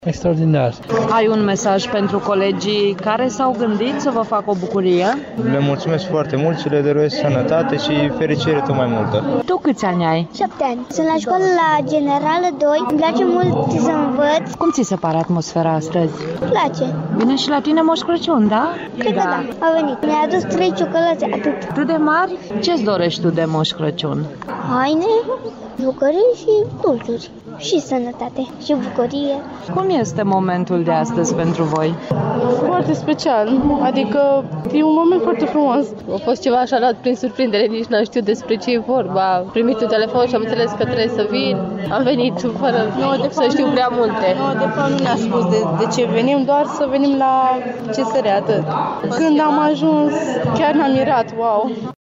Extraordinar. Ai un mesaj pentru colegii care s-au gândit să vă facă o bucurie? Le mulțumesc foarte mult și le dăruiesc sănătate și fericire tot mai multă. Tu câți ani ai? 7 ani. Sunt la școală la Generală 2. Îmi place mult să învăț. Cum ți se pare atmosfera astăzi? Îmi place. Vine și la tine Moș Crăciun, da? Cred că da. A venit. Mi-a adus 3 ciocolate, atât. Atât de mari? Ce-ți dorești tu de Moș Crăciun? Haine, jucării și dulciuri. Și sănătate și bucurie. Cum este momentul de astăzi pentru voi? Foarte special, adică e un moment foarte frumos. A fost ceva așa luat prin surprindere, nici n-am știut despre ce e vorba. Am primit un telefon și am înțeles că trebuie să vin. Am venit fără să știu prea multe. De fapt nu ne-a spus de ce venim, doar să venim la CSR, atât. Când am ajuns, chiar ne-am mirat, wow!